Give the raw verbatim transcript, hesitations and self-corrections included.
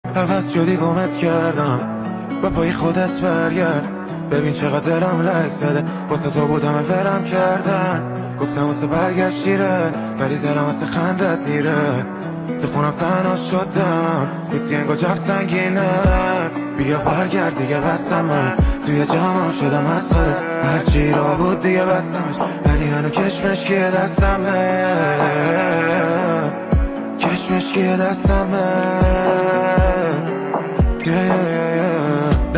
عوض شدی گمت کردم با پای خودت برگرد. ببین چقدر دلم لک زده واسه تو بودم ورم کردن. گفتم واسه برگشتیره ولی دلم واسه خندت میره. تو خونم تنها شدم نیستی انگار جفت سنگینه. بیا برگرد دیگه بستم من توی جامم شدم مسخره. هرچی را بود دیگه بستمش ولی هنو کشمشکی دستمه. کشمشکی دستمه.